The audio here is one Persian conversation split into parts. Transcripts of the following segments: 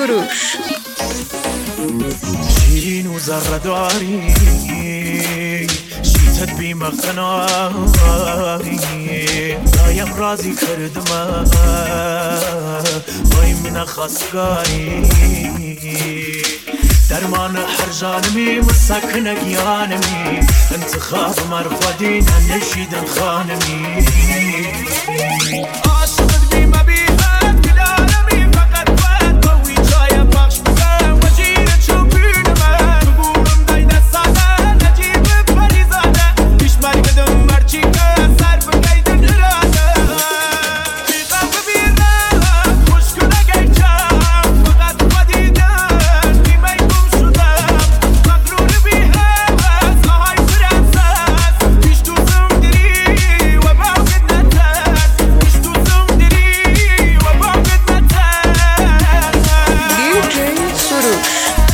سروش. شیرین و ذره داری شیتت بیمقناری دایم راضی کردم وای من خواستگاری درمان هر جانمی مسکن گیانمی انتخاب مرفدین نشیدن خانمی عاشقت بی مبیهت کل عالمی فقط باید قوی جای بخش بگم وجیر چوبین من بگورم دای دستانه نجیب پریزانه پیش مرگدم مرچی که سر بگیدن اراده بیقم ببیرم خوش کنه گیچم فقط خودیدن نیمه گم شدم مغرور بی هوس آهای فرانسس پیش دوزم دری و باقت نترس پیش دوزم دری و باقت نترس. DJ سروش.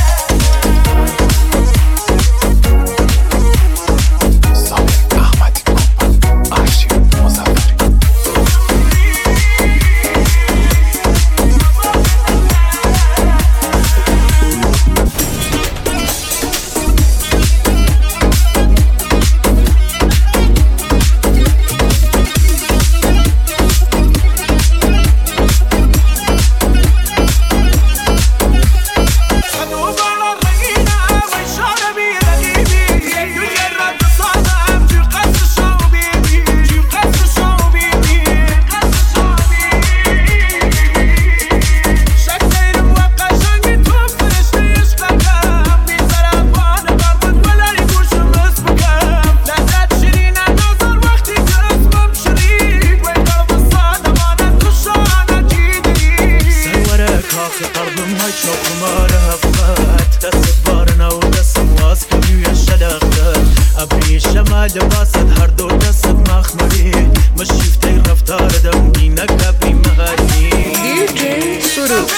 لباست هر دو دست مخمری مشیفته رفتار دمگینه کبی مغری DJ سروش.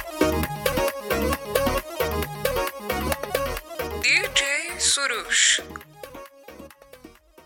DJ سروش.